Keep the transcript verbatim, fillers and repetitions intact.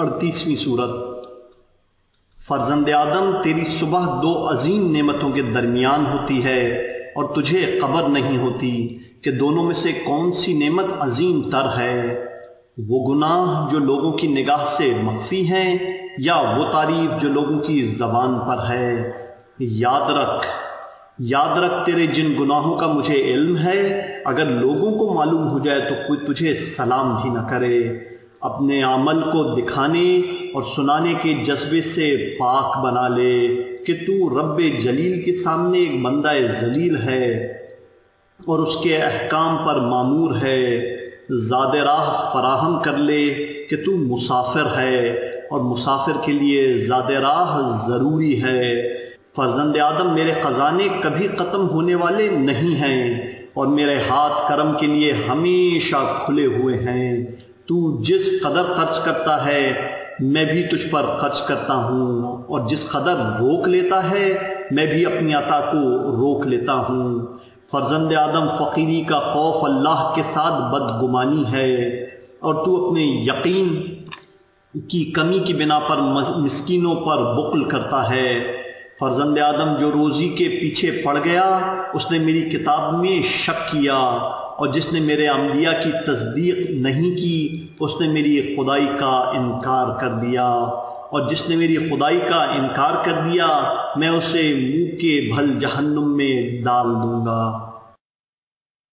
اڑتیسویں سورت۔ فرزند آدم، تیری صبح دو عظیم نعمتوں کے درمیان ہوتی ہے اور تجھے خبر نہیں ہوتی کہ دونوں میں سے کون سی نعمت عظیم تر ہے۔ وہ گناہ جو لوگوں کی نگاہ سے مخفی ہیں یا وہ تعریف جو لوگوں کی زبان پر ہے۔ یاد رکھ یاد رکھ تیرے جن گناہوں کا مجھے علم ہے، اگر لوگوں کو معلوم ہو جائے تو کوئی تجھے سلام بھی نہ کرے۔ اپنے عمل کو دکھانے اور سنانے کے جذبے سے پاک بنا لے کہ تو رب جلیل کے سامنے ایک بندہ ذلیل ہے اور اس کے احکام پر مامور ہے۔ زاد راہ فراہم کر لے کہ تو مسافر ہے اور مسافر کے لیے زاد راہ ضروری ہے۔ فرزند آدم، میرے خزانے کبھی ختم ہونے والے نہیں ہیں اور میرے ہاتھ کرم کے لیے ہمیشہ کھلے ہوئے ہیں۔ تو جس قدر خرچ کرتا ہے میں بھی تجھ پر خرچ کرتا ہوں، اور جس قدر روک لیتا ہے میں بھی اپنی عطا کو روک لیتا ہوں۔ فرزند آدم، فقیری کا خوف اللہ کے ساتھ بدگمانی ہے اور تو اپنے یقین کی کمی کی بنا پر مسکینوں پر بخل کرتا ہے۔ فرزند آدم، جو روزی کے پیچھے پڑ گیا اس نے میری کتاب میں شک کیا، اور جس نے میرے انبیاء کی تصدیق نہیں کی اس نے میری خدائی کا انکار کر دیا، اور جس نے میری خدائی کا انکار کر دیا میں اسے منہ کے بھل جہنم میں ڈال دوں گا۔